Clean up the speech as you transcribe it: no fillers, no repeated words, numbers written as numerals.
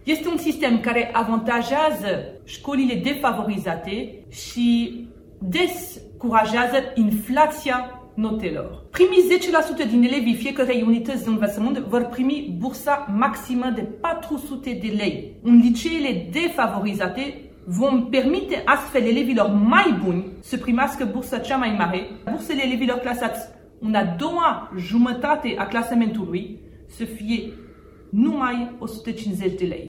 Este un sistem care avantajează școlile defavorizate și descurajează inflația notelor. Primii 10% din elevii fiecărei unități de învățământ vor primi bursa maximă de 400 de lei. În liceele defavorizate vom permite astfel elevilor mai buni să primească bursa cea mai mare. Bursele elevilor clasați în a doua jumătate a clasamentului să fie numai 150 de lei.